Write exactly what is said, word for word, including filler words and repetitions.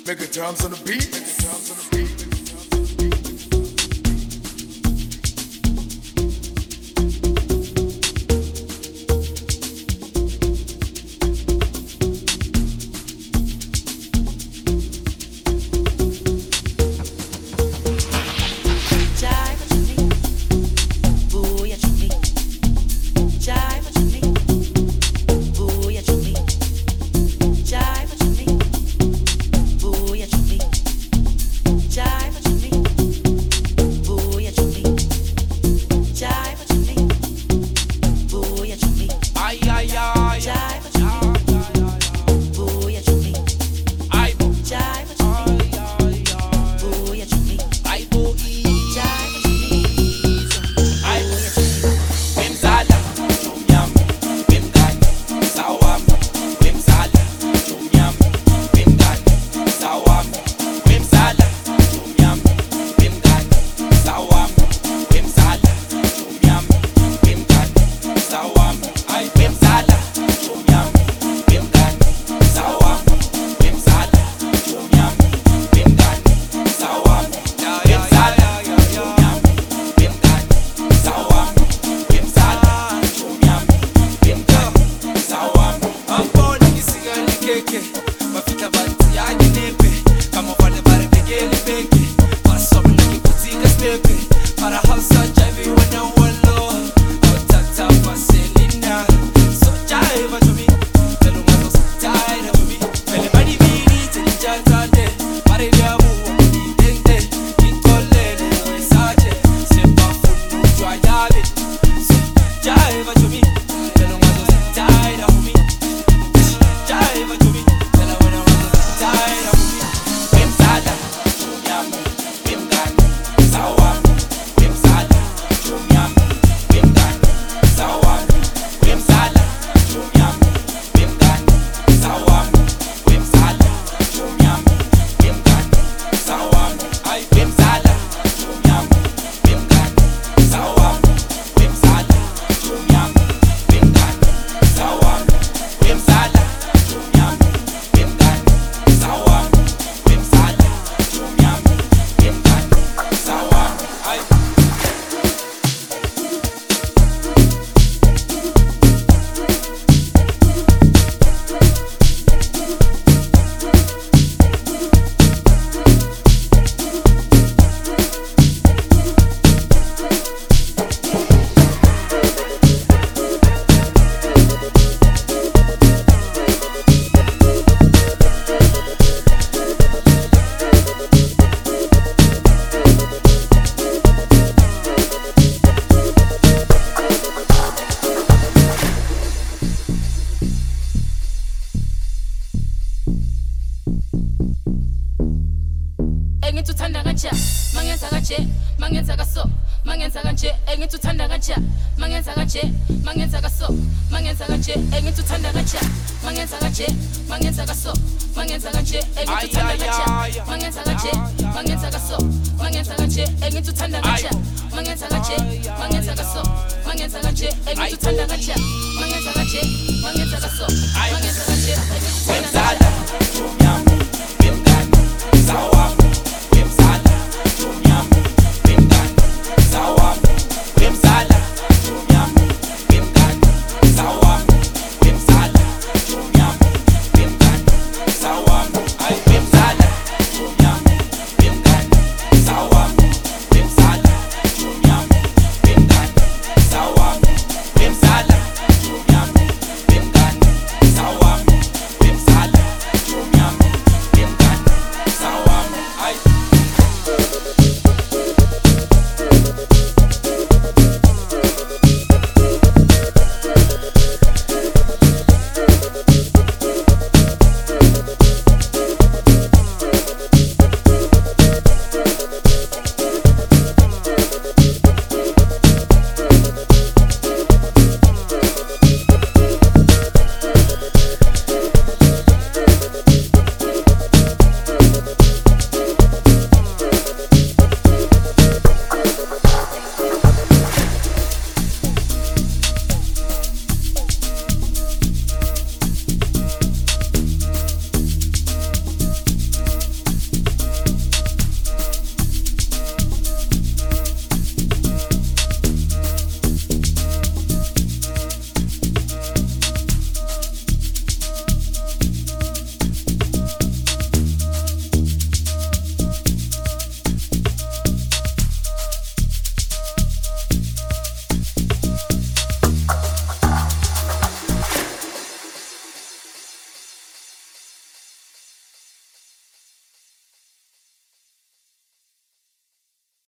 Make it drums on the beat. Make it drums on the beat. Engituthanda kanje mangenza kanje mangenza kaso mangenza kanje engituthanda kanje mangenza kanje mangenza kaso mangenza kanje engituthanda kanje mangenza kanje mangenza kaso mangenza kanje engituthanda kanje mangenza kanje mangenza kaso mangenza kanje engituthanda kanje mangenza kanje mangenza kaso mangenza kanje engituthanda kanje mangenza kanje mangenza kaso mangenza kanje engituthanda kanje